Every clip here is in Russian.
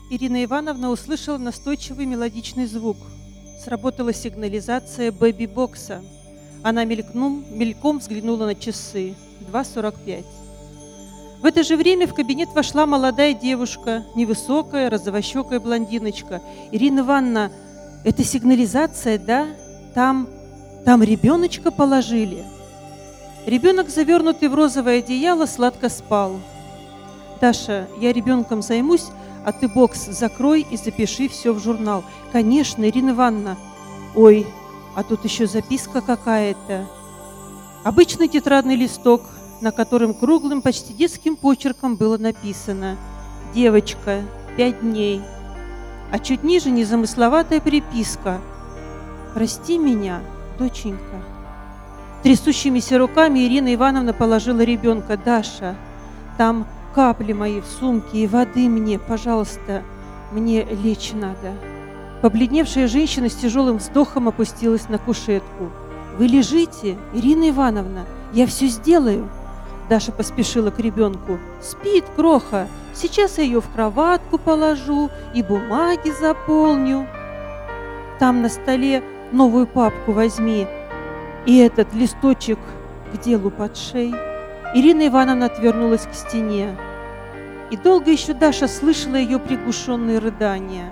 Ирина Ивановна услышала настойчивый мелодичный звук. Сработала сигнализация бэби-бокса. Она мельком взглянула на часы. 2:45. В это же время в кабинет вошла молодая девушка, невысокая, розовощекая блондиночка. «Ирина Ивановна, это сигнализация, да? Там ребеночка положили». Ребенок, завернутый в розовое одеяло, сладко спал. «Даша, я ребенком займусь, а ты бокс закрой и запиши все в журнал». «Конечно, Ирина Ивановна». «Ой, а тут еще записка какая-то». Обычный тетрадный листок, на котором круглым, почти детским почерком было написано: «Девочка, 5 дней». А чуть ниже незамысловатая приписка: «Прости меня, доченька». Трясущимися руками Ирина Ивановна положила ребенка. «Даша, там капли мои в сумке и воды мне, пожалуйста, мне лечь надо». Побледневшая женщина с тяжелым вздохом опустилась на кушетку. «Вы лежите, Ирина Ивановна, я все сделаю». Даша поспешила к ребенку. «Спит, кроха, сейчас я ее в кроватку положу и бумаги заполню. Там на столе новую папку возьми и этот листочек к делу подшей». Ирина Ивановна отвернулась к стене. И долго еще Даша слышала ее приглушенные рыдания.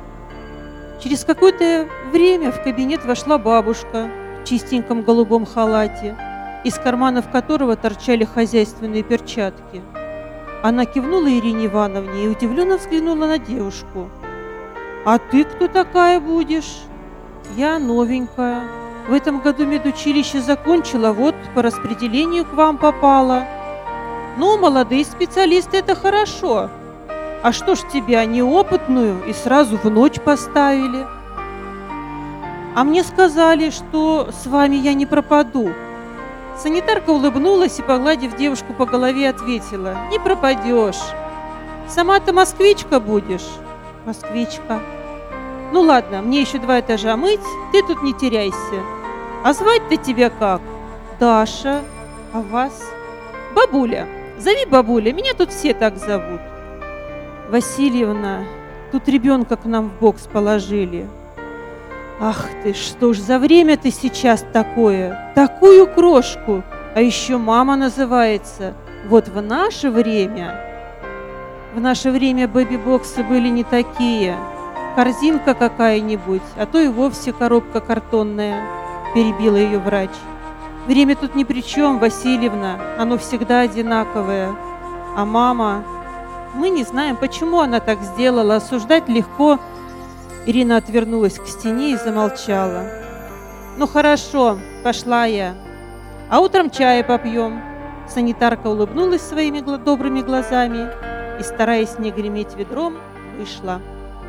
Через какое-то время в кабинет вошла бабушка в чистеньком голубом халате, из карманов которого торчали хозяйственные перчатки. Она кивнула Ирине Ивановне и удивленно взглянула на девушку. «А ты кто такая будешь?» «Я новенькая. В этом году медучилище закончила, вот по распределению к вам попала». «Ну, молодые специалисты, это хорошо. А что ж тебя, неопытную, и сразу в ночь поставили?» «А мне сказали, что с вами я не пропаду». Санитарка улыбнулась и, погладив девушку по голове, ответила: «Не пропадешь. Сама-то москвичка будешь?» «Москвичка». «Ну ладно, мне еще 2 этажа мыть, ты тут не теряйся. А звать-то тебя как?» «Даша. А вас?» «Бабуля. Зови бабуля, меня тут все так зовут». «Васильевна, тут ребенка к нам в бокс положили». «Ах ты, что ж за время ты сейчас такое? Такую крошку! А еще мама называется. Вот в наше время...» «В наше время бэби-боксы были не такие. Корзинка какая-нибудь, а то и вовсе коробка картонная», — перебила ее врач. «Время тут ни при чем, Васильевна, оно всегда одинаковое. А мама... Мы не знаем, почему она так сделала, осуждать легко». Ирина отвернулась к стене и замолчала. «Ну хорошо, пошла я. А утром чая попьем». Санитарка улыбнулась своими добрыми глазами и, стараясь не греметь ведром, вышла.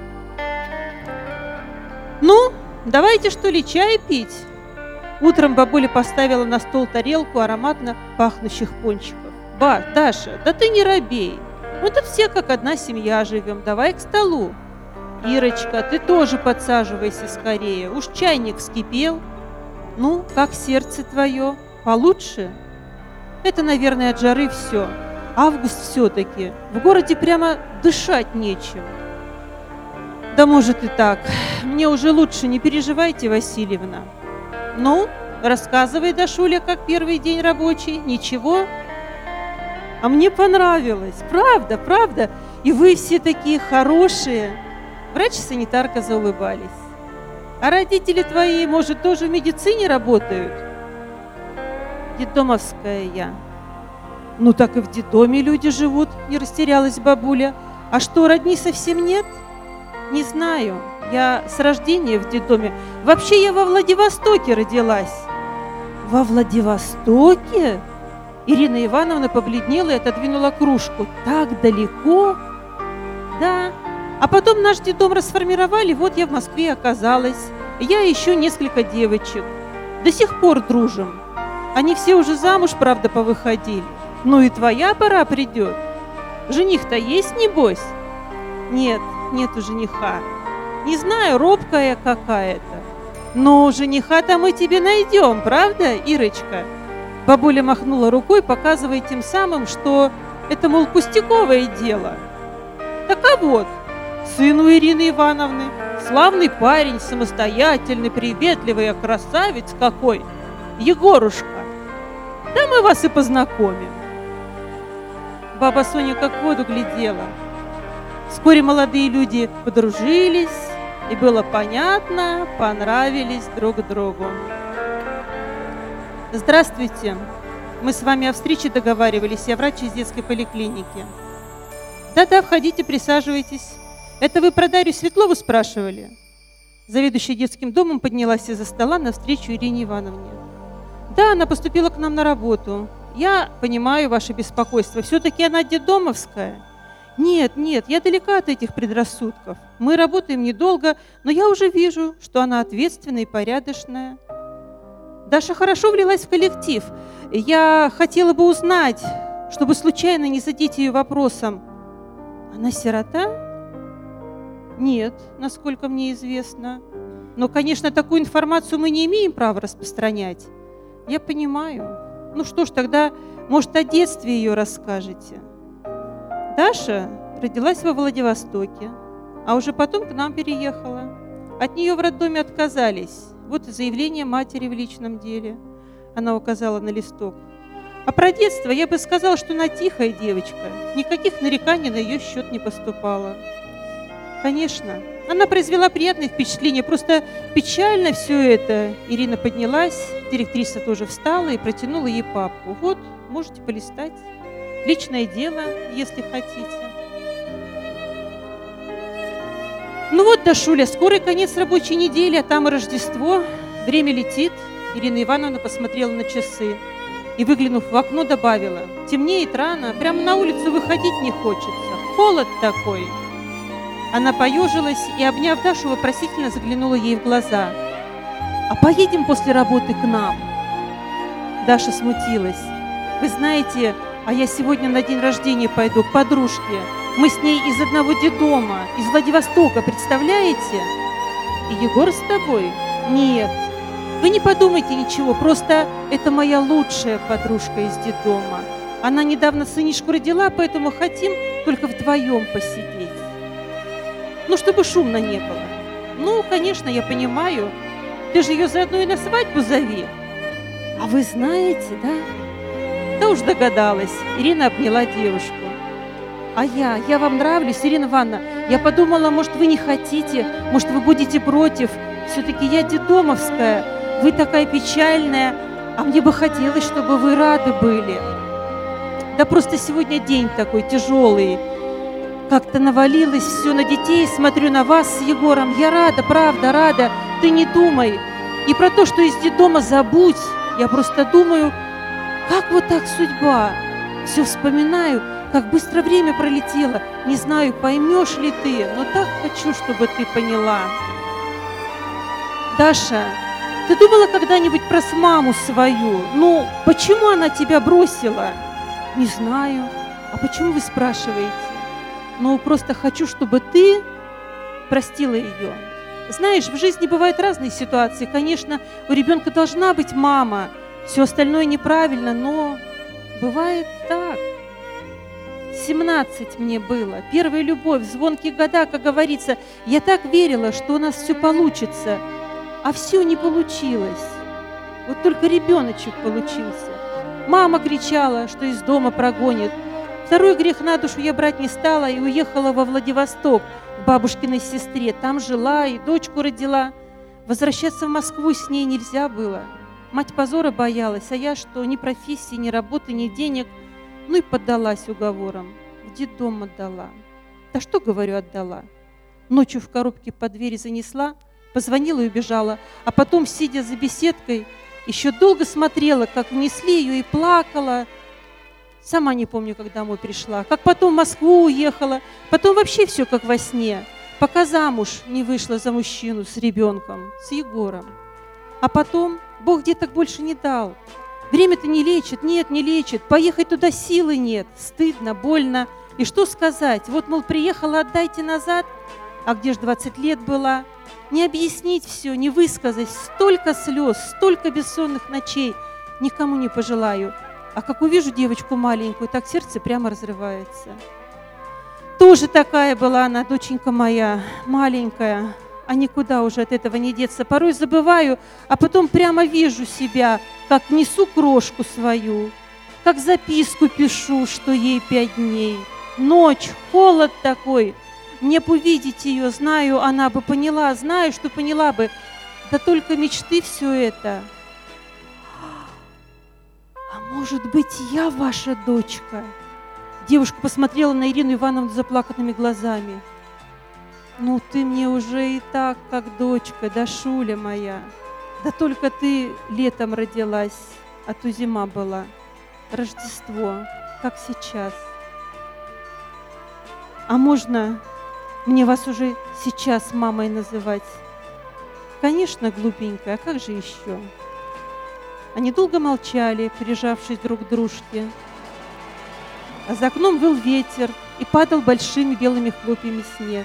«Ну, давайте, что ли, чай пить?» Утром бабуля поставила на стол тарелку ароматно пахнущих пончиков. «Даша, да ты не робей. Мы тут все как одна семья живем. Давай к столу. Ирочка, ты тоже подсаживайся скорее. Уж чайник вскипел. Ну, как сердце твое? Получше?» «Это, наверное, от жары все. Август все-таки. В городе прямо дышать нечем». «Да может и так. Мне уже лучше, не переживайте, Васильевна». «Ну, рассказывай, Дашуля, как первый день рабочий. Ничего?» «А мне понравилось. Правда, правда. И вы все такие хорошие». Врач и санитарка заулыбались. «А родители твои, может, тоже в медицине работают?» «Детдомовская я». «Ну так и в детдоме люди живут», — не растерялась бабуля. «А что, родни совсем нет?» «Не знаю. Я с рождения в детдоме. Вообще я во Владивостоке родилась». «Во Владивостоке?» Ирина Ивановна побледнела и отодвинула кружку. «Так далеко?» «Да. А потом наш детдом расформировали, вот я в Москве оказалась. Я и еще несколько девочек. До сих пор дружим. Они все уже замуж, правда, повыходили. Ну и твоя пора придет. Жених-то есть, небось?» «Нет, нету жениха. Не знаю, робкая какая-то. Но жениха-то мы тебе найдем, правда, Ирочка?» Бабуля махнула рукой, показывая тем самым, что это, мол, пустяковое дело. «Так а вот, сыну Ирины Ивановны. Славный парень, самостоятельный, приветливый, а красавец какой, Егорушка. Да мы вас и познакомим. Баба Соня как в воду глядела. Вскоре молодые люди подружились, и было понятно, понравились друг другу. Здравствуйте. Мы с вами о встрече договаривались, я врач из детской поликлиники. Да-да, входите, присаживайтесь. Это вы про Дарью Светлову спрашивали? Заведующая детским домом поднялась из-за стола навстречу Ирине Ивановне. Да, она поступила к нам на работу. Я понимаю ваше беспокойство. Все-таки она детдомовская. Нет, я далека от этих предрассудков. Мы работаем недолго, но я уже вижу, что она ответственная и порядочная. Даша хорошо влилась в коллектив. Я хотела бы узнать, чтобы случайно не задеть ее вопросом. Она сирота? Нет, насколько мне известно. Но, конечно, такую информацию мы не имеем права распространять. Я понимаю. Ну что ж, тогда, может, о детстве ее расскажете. Даша родилась во Владивостоке, а уже потом к нам переехала. От нее в роддоме отказались. Вот и заявление матери в личном деле. Она указала на листок. А про детство я бы сказала, что она тихая девочка. Никаких нареканий на ее счет не поступало. Конечно, она произвела приятное впечатление, просто печально все это. Ирина поднялась, директриса тоже встала и протянула ей папку. Вот, можете полистать. Личное дело, если хотите. Ну вот, Дашуля, скорый конец рабочей недели, а там и Рождество. Время летит. Ирина Ивановна посмотрела на часы и, выглянув в окно, добавила. Темнеет рано, прямо на улицу выходить не хочется. Холод такой. Она поежилась и, обняв Дашу, вопросительно заглянула ей в глаза. «А поедем после работы к нам?» Даша смутилась. «Вы знаете, а я сегодня на день рождения пойду к подружке. Мы с ней из одного детдома, из Владивостока, представляете?» «И Егор с тобой?» «Нет. Вы не подумайте ничего, просто это моя лучшая подружка из детдома. Она недавно сынишку родила, поэтому хотим только вдвоем посидеть. Ну, чтобы шумно не было. Ну, конечно, я понимаю. Ты же ее заодно и на свадьбу зови. А вы знаете, да?» Да уж догадалась. Ирина обняла девушку. «А я вам нравлюсь, Ирина Ивановна? Я подумала, может, вы не хотите, может, вы будете против. Все-таки я детдомовская, вы такая печальная, а мне бы хотелось, чтобы вы рады были. Да просто сегодня день такой тяжелый. Как-то навалилось все на детей, смотрю на вас с Егором. Я рада, правда, рада. Ты не думай. И про то, что из детдома забудь. Я просто думаю, как вот так судьба. Все вспоминаю, как быстро время пролетело. Не знаю, поймешь ли ты, но так хочу, чтобы ты поняла. Даша, ты думала когда-нибудь про маму свою? Ну, почему она тебя бросила?» «Не знаю. А почему вы спрашиваете?» «Ну, просто хочу, чтобы ты простила ее. Знаешь, в жизни бывают разные ситуации. Конечно, у ребенка должна быть мама. Все остальное неправильно, но бывает так. 17 мне было. Первая любовь, звонкие года, как говорится. Я так верила, что у нас все получится. А все не получилось. Вот только ребеночек получился. Мама кричала, что из дома прогонит. Второй грех на душу я брать не стала и уехала во Владивосток к бабушкиной сестре. Там жила и дочку родила. Возвращаться в Москву с ней нельзя было. Мать позора боялась, а я что, ни профессии, ни работы, ни денег. Ну и поддалась уговорам. В детдом отдала. Да что, говорю, отдала. Ночью в коробке под двери занесла, позвонила и убежала. А потом, сидя за беседкой, еще долго смотрела, как внесли ее, и плакала. Сама не помню, как домой пришла. Как потом в Москву уехала. Потом вообще все как во сне. Пока замуж не вышла за мужчину с ребенком, с Егором. А потом Бог деток больше не дал. Время-то не лечит, нет, не лечит. Поехать туда силы нет. Стыдно, больно. И что сказать? Вот, мол, приехала, отдайте назад. А где ж 20 лет была? Не объяснить все, не высказать. Столько слез, столько бессонных ночей. Никому не пожелаю. А как увижу девочку маленькую, так сердце прямо разрывается. Тоже такая была она, доченька моя, маленькая, а никуда уже от этого не деться. Порой забываю, а потом прямо вижу себя, как несу крошку свою, как записку пишу, что ей 5 дней. Ночь, холод такой. Мне бы увидеть ее, знаю, она бы поняла, знаю, что поняла бы. Да только мечты все это. А может быть, я ваша дочка? Девушка посмотрела на Ирину Ивановну заплаканными глазами. Ну, ты мне уже и так, как дочка, да, Шуля моя. Да только ты летом родилась, а то зима была. Рождество, как сейчас. А можно мне вас уже сейчас мамой называть? Конечно, глупенькая, а как же еще? Они долго молчали, прижавшись друг к дружке. А за окном выл ветер и падал большими белыми хлопьями снег.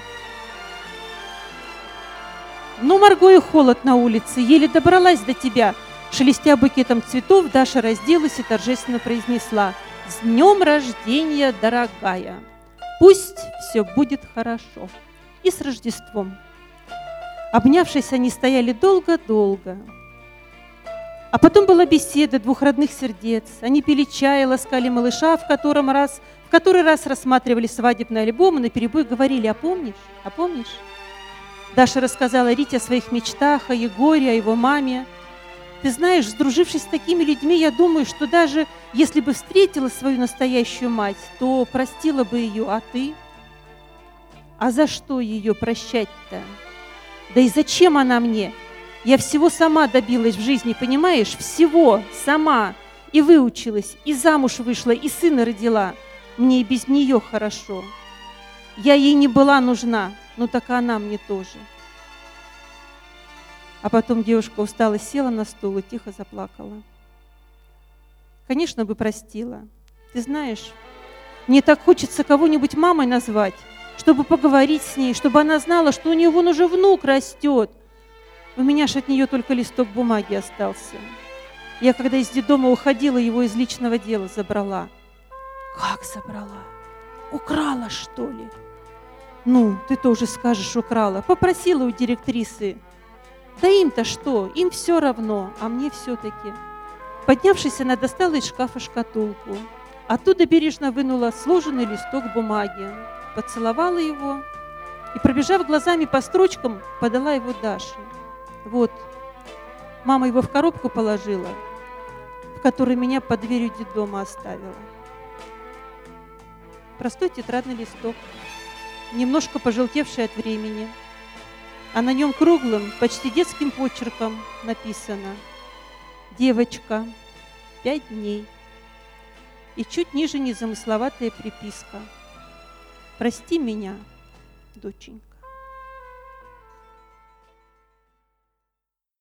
Ну, Марго, и холод на улице, еле добралась до тебя. Шелестя букетом цветов, Даша разделась и торжественно произнесла: «С днем рождения, дорогая! Пусть все будет хорошо. И с Рождеством!» Обнявшись, они стояли долго-долго. А потом была беседа двух родных сердец. Они пили чай, ласкали малыша, в который раз рассматривали свадебный альбом и наперебой говорили: «А помнишь? А помнишь?» Даша рассказала Рите о своих мечтах, о Егоре, о его маме. «Ты знаешь, сдружившись с такими людьми, я думаю, что даже если бы встретила свою настоящую мать, то простила бы ее, а ты? А за что ее прощать-то? Да и зачем она мне? Я всего сама добилась в жизни, понимаешь? Всего сама. И выучилась, и замуж вышла, и сына родила. Мне и без нее хорошо. Я ей не была нужна, но так и она мне тоже». А потом девушка устало села на стул и тихо заплакала. Конечно, бы простила. Ты знаешь, мне так хочется кого-нибудь мамой назвать, чтобы поговорить с ней, чтобы она знала, что у нее вон уже внук растет. У меня ж от нее только листок бумаги остался. Я, когда из детдома уходила, его из личного дела забрала. Как забрала? Украла, что ли? Ну, ты тоже скажешь, украла. Попросила у директрисы. Да им-то что? Им все равно, а мне все-таки. Поднявшись, она достала из шкафа шкатулку. Оттуда бережно вынула сложенный листок бумаги, поцеловала его и, пробежав глазами по строчкам, подала его Даше. Вот, мама его в коробку положила, в которой меня под дверью детдома оставила. Простой тетрадный листок, немножко пожелтевший от времени, а на нем круглым, почти детским почерком написано: «Девочка, 5 дней». И чуть ниже незамысловатая приписка: «Прости меня, доченька».